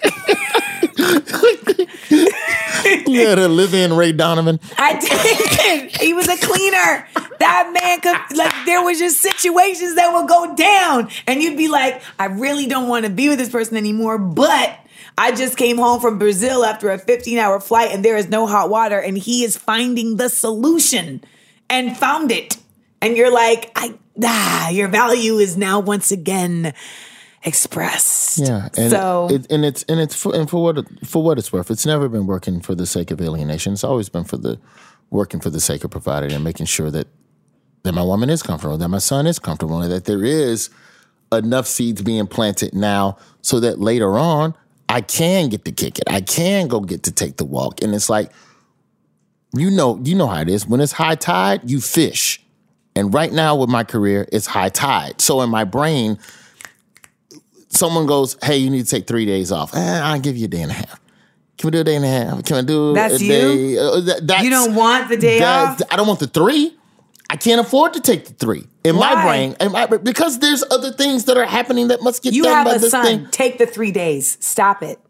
had a live-in Ray Donovan. I did. He was a cleaner. That man could, like, there was just situations that would go down and you'd be like, I really don't want to be with this person anymore, but I just came home from Brazil after a 15-hour flight and there is no hot water and he is finding the solution and found it. And you're like, your value is now once again expressed. Yeah, and for what it's worth, it's never been working for the sake of alienation. It's always been working for the sake of providing and making sure that my woman is comfortable, that my son is comfortable, and that there is enough seeds being planted now so that later on I can get to kick it. I can go get to take the walk. And it's like, you know how it is. When it's high tide, you fish. And right now with my career, it's high tide. So in my brain, someone goes, hey, you need to take 3 days off. I'll give you a day and a half. Can we do a day and a half? Can we do that's a you? day? You don't want the day off? I don't want the 3. I can't afford to take the 3. In my brain, because there's other things that are happening that must get done by this thing. You have a son. Take the 3 days. Stop it.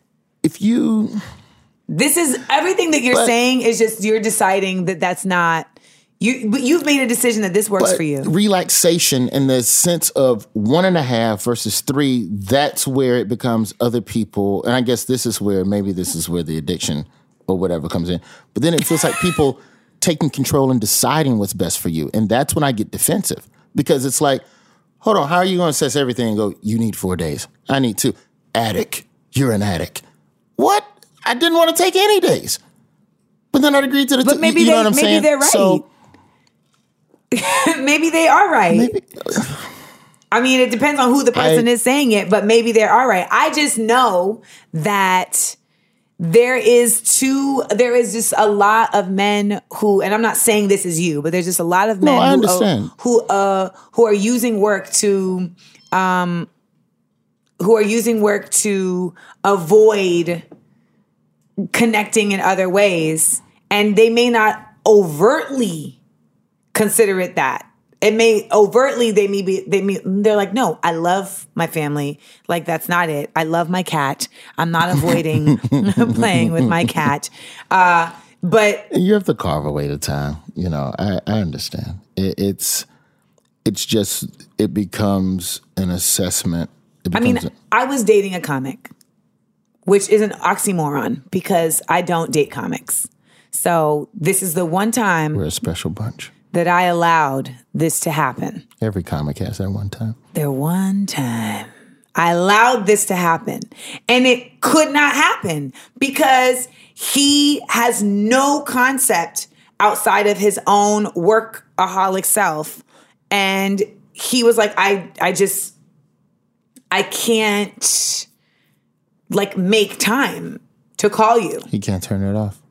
This is everything that you're saying is just you're deciding that that's not you. But you've made a decision that this works for you. Relaxation in the sense of 1.5 versus 3. That's where it becomes other people, and I guess this is where the addiction or whatever comes in. But then it feels like people taking control and deciding what's best for you. And that's when I get defensive because it's like, hold on, how are you going to assess everything and go, you need 4 days. I need 2. Addict. You're an addict. What? I didn't want to take any days. But then I'd agreed to the But maybe they're right. So, maybe they are right. I mean, it depends on who the person is saying it, but maybe they are right. I just know that there is just a lot of men who, and I'm not saying this is you, but there's just a lot of men who are using work to avoid connecting in other ways, and they may not overtly consider it that. It may overtly, they're like, no, I love my family. Like, that's not it. I love my cat. I'm not avoiding playing with my cat. But you have to carve away the time. You know, I understand. It becomes an assessment. I was dating a comic, which is an oxymoron because I don't date comics. So this is the one time. We're a special bunch. That I allowed this to happen. Every comic has that one time. There one time I allowed this to happen. And it could not happen because he has no concept outside of his own workaholic self. And he was like, I can't like make time to call you. He can't turn it off.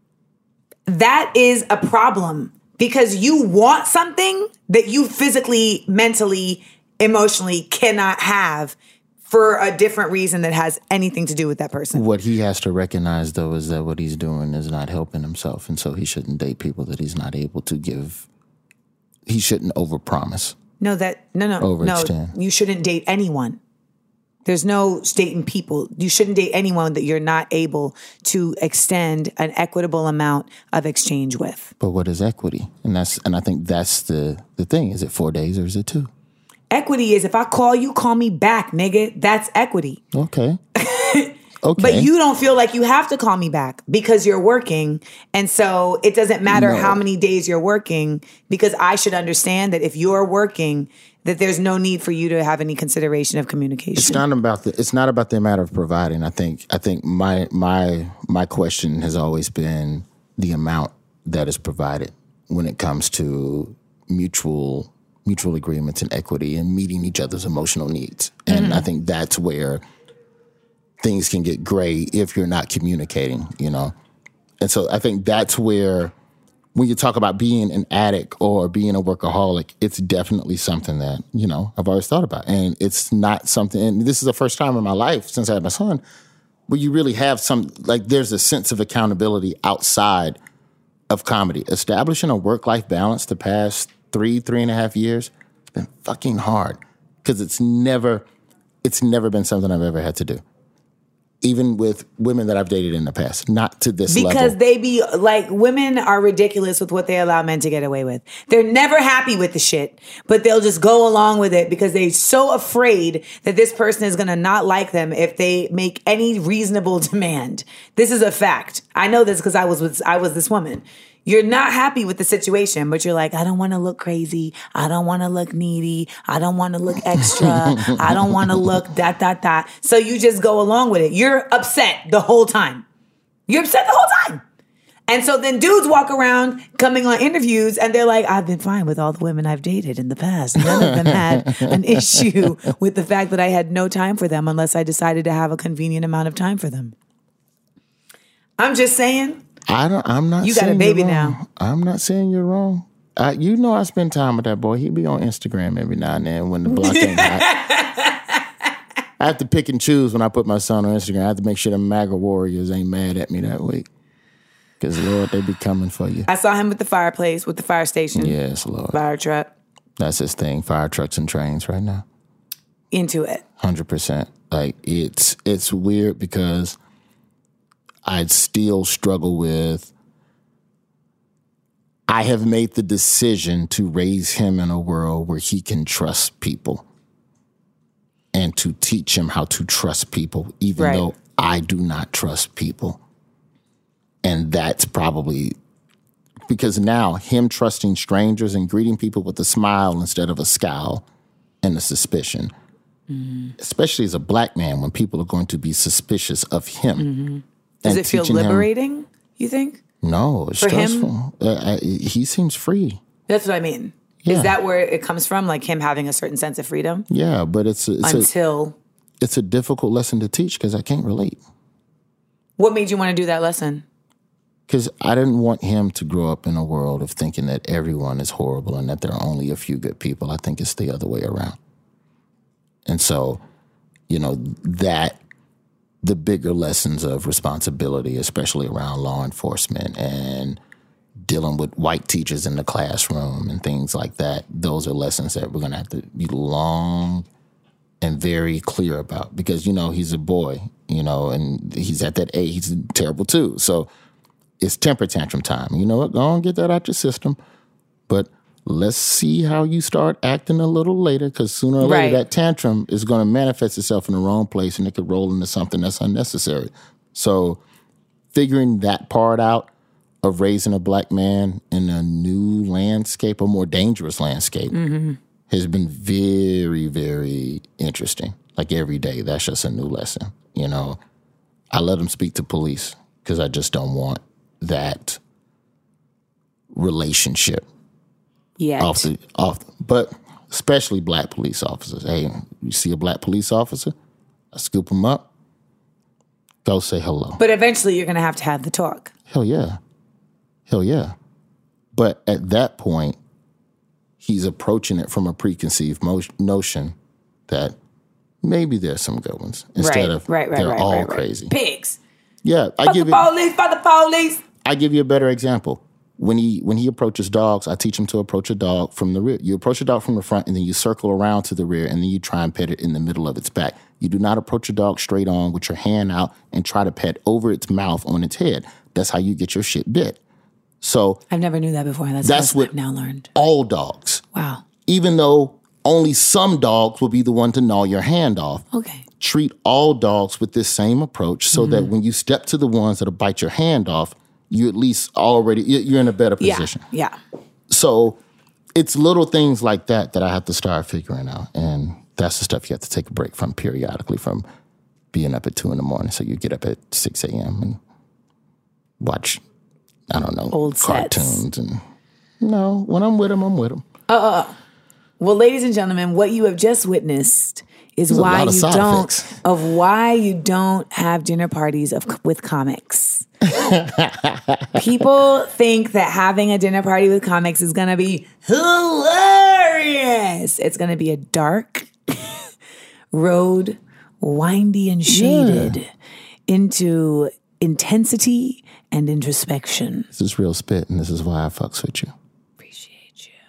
That is a problem because you want something that you physically, mentally, emotionally cannot have for a different reason that has anything to do with that person. What he has to recognize, though, is that what he's doing is not helping himself. And so he shouldn't date people that he's not able to give. He shouldn't overpromise. No. Overextend. You shouldn't date anyone. There's no dating people. You shouldn't date anyone that you're not able to extend an equitable amount of exchange with. But what is equity? And I think that's the thing. Is it 4 days or is it 2? Equity is if I call you, call me back, nigga. That's equity. Okay. Okay. But you don't feel like you have to call me back because you're working. And so it doesn't matter how many days you're working because I should understand that if you're working, that there's no need for you to have any consideration of communication. It's not about the matter of providing. I think my question has always been the amount that is provided when it comes to mutual agreements and equity and meeting each other's emotional needs. And I think that's where things can get gray if you're not communicating, you know? And so I think that's where, when you talk about being an addict or being a workaholic, it's definitely something that, you know, I've always thought about. And it's not something, and this is the first time in my life since I had my son, where you really have there's a sense of accountability outside of comedy. Establishing a work-life balance the past 3.5 years, it's been fucking hard because it's never been something I've ever had to do. Even with women that I've dated in the past, not to this level. Because they be like, women are ridiculous with what they allow men to get away with. They're never happy with the shit, but they'll just go along with it because they're so afraid that this person is going to not like them if they make any reasonable demand. This is a fact. I know this because I was this woman. You're not happy with the situation, but you're like, I don't want to look crazy. I don't want to look needy. I don't want to look extra. I don't want to look ... So you just go along with it. You're upset the whole time. You're upset the whole time. And so then dudes walk around coming on interviews and they're like, I've been fine with all the women I've dated in the past. None of them had an issue with the fact that I had no time for them unless I decided to have a convenient amount of time for them. I'm just saying. I'm not. You got a baby now. I'm not saying you're wrong. You know, I spend time with that boy. He be on Instagram every now and then when the block ain't hot. I have to pick and choose when I put my son on Instagram. I have to make sure the MAGA warriors ain't mad at me that week. Because, Lord, they be coming for you. I saw him with the fireplace, with the fire station. Yes, Lord. Fire truck. That's his thing. Fire trucks and trains right now. Into it. 100%. Like, it's weird because I'd still struggle with, I have made the decision to raise him in a world where he can trust people and to teach him how to trust people, even though I do not trust people. And that's probably because now him trusting strangers and greeting people with a smile instead of a scowl and a suspicion, especially as a black man, when people are going to be suspicious of him. Does it feel liberating, you think? No, it's stressful. He seems free. That's what I mean. Yeah. Is that where it comes from, like him having a certain sense of freedom? Yeah, but it's a difficult lesson to teach because I can't relate. What made you want to do that lesson? Because I didn't want him to grow up in a world of thinking that everyone is horrible and that there are only a few good people. I think it's the other way around. And so, you know, that the bigger lessons of responsibility, especially around law enforcement and dealing with white teachers in the classroom and things like that, those are lessons that we're going to have to be long and very clear about because, you know, he's a boy, you know, and he's at that age. He's terrible, too. So it's temper tantrum time. You know what? Go on, get that out your system. But let's see how you start acting a little later because sooner or later that tantrum is going to manifest itself in the wrong place and it could roll into something that's unnecessary. So figuring that part out of raising a black man in a new landscape, a more dangerous landscape, has been very, very interesting. Like every day, that's just a new lesson. You know, I let them speak to police because I just don't want that relationship. Yeah. But especially black police officers. Hey, you see a black police officer, I scoop him up, go say hello. But eventually you're going to have the talk. Hell yeah. But at that point, he's approaching it from a preconceived notion that maybe there's some good ones instead of they're all crazy. Pigs. Yeah. Fuck the police. I give you a better example. When he approaches dogs, I teach him to approach a dog from the rear. You approach a dog from the front, and then you circle around to the rear, and then you try and pet it in the middle of its back. You do not approach a dog straight on with your hand out and try to pet over its mouth on its head. That's how you get your shit bit. So I've never knew that before. That's what I've now learned. All dogs. Wow. Even though only some dogs will be the one to gnaw your hand off. Okay. Treat all dogs with this same approach so that when you step to the ones that'll bite your hand off, you at least you're in a better position. Yeah. So it's little things like that I have to start figuring out. And that's the stuff you have to take a break from periodically, from being up at 2 a.m. So you get up at 6 a.m. and watch, I don't know, old cartoons. And no, when I'm with them, I'm with them. Well, ladies and gentlemen, what you have just witnessed is why you don't have dinner parties with comics. People think that having a dinner party with comics is going to be hilarious. It's going to be a dark road, windy and shaded into intensity and introspection. This is real spit, and this is why I fucks with you. Appreciate you.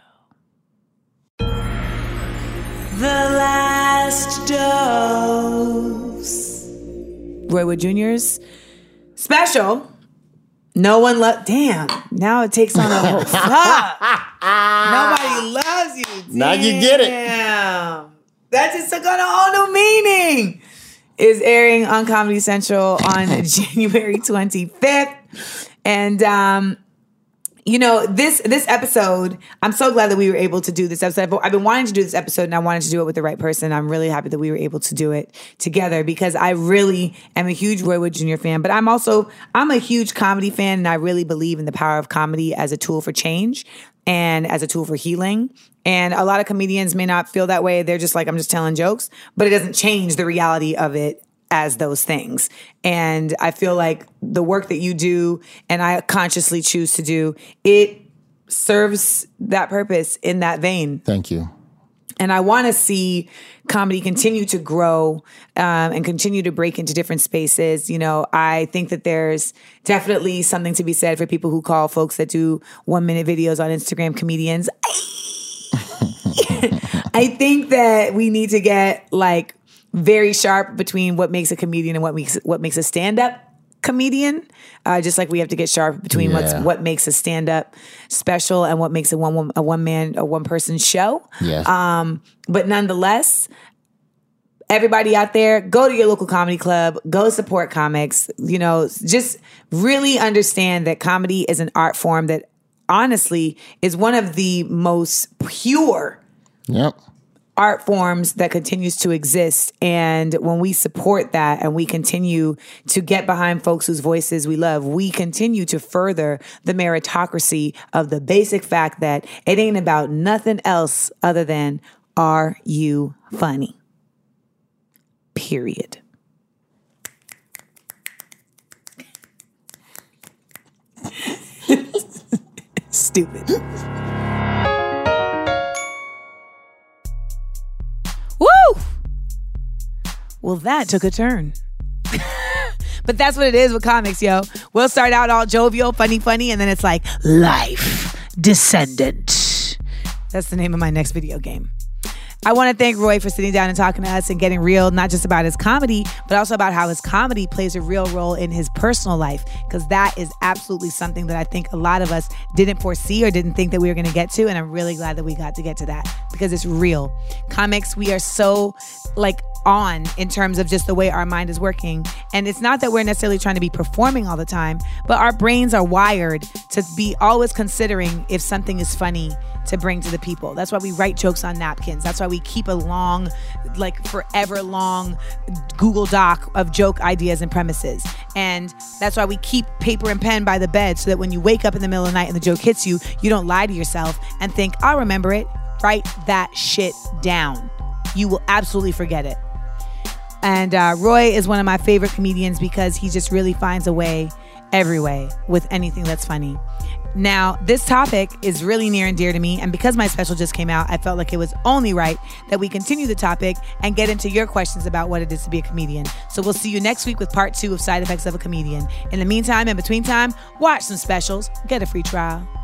The Last Dose. Roy Wood Jr.'s special. No one damn. Now it takes on a whole fuck. Nobody loves you. Damn. Now you get it. That just took on a whole new meaning. Is airing on Comedy Central on January 25th. And this episode, I'm so glad that we were able to do this episode. I've been wanting to do this episode, and I wanted to do it with the right person. I'm really happy that we were able to do it together, because I really am a huge Roy Wood Jr. fan, but I'm a huge comedy fan, and I really believe in the power of comedy as a tool for change and as a tool for healing. And a lot of comedians may not feel that way. They're just like, I'm just telling jokes, but it doesn't change the reality of it as those things. And I feel like the work that you do, and I consciously choose to do, it serves that purpose in that vein. Thank you. And I want to see comedy continue to grow and continue to break into different spaces. You know, I think that there's definitely something to be said for people who call folks that do 1-minute videos on Instagram comedians. I think that we need to get very sharp between what makes a comedian and what makes a stand-up comedian. Just like we have to get sharp between what makes a stand-up special and what makes a one-person show. Yeah. But nonetheless, everybody out there, go to your local comedy club, go support comics. You know, just really understand that comedy is an art form that honestly is one of the most pure art forms that continues to exist. And when we support that and we continue to get behind folks whose voices we love, we continue to further the meritocracy of the basic fact that it ain't about nothing else other than, are you funny? Period. Stupid. Woo! Well, that took a turn. But that's what it is with comics, yo. We'll start out all jovial, funny, and then it's like, Life Descendant. That's the name of my next video game. I want to thank Roy for sitting down and talking to us and getting real, not just about his comedy, but also about how his comedy plays a real role in his personal life, because that is absolutely something that I think a lot of us didn't foresee or didn't think that we were going to get to, and I'm really glad that we got to get to that, because it's real. Comics, we are so on in terms of just the way our mind is working, and it's not that we're necessarily trying to be performing all the time, but our brains are wired to be always considering if something is funny to bring to the people. That's why we write jokes on napkins. That's why we we keep a long, like forever long Google Doc of joke ideas and premises. And that's why we keep paper and pen by the bed, so that when you wake up in the middle of the night and the joke hits you, you don't lie to yourself and think, I'll remember it. Write that shit down. You will absolutely forget it. And Roy is one of my favorite comedians because he just really finds a way, every way, with anything that's funny. Now, this topic is really near and dear to me, and because my special just came out, I felt like it was only right that we continue the topic and get into your questions about what it is to be a comedian. So we'll see you next week with part 2 of Side Effects of a Comedian. In the meantime, in between time, watch some specials, get a free trial.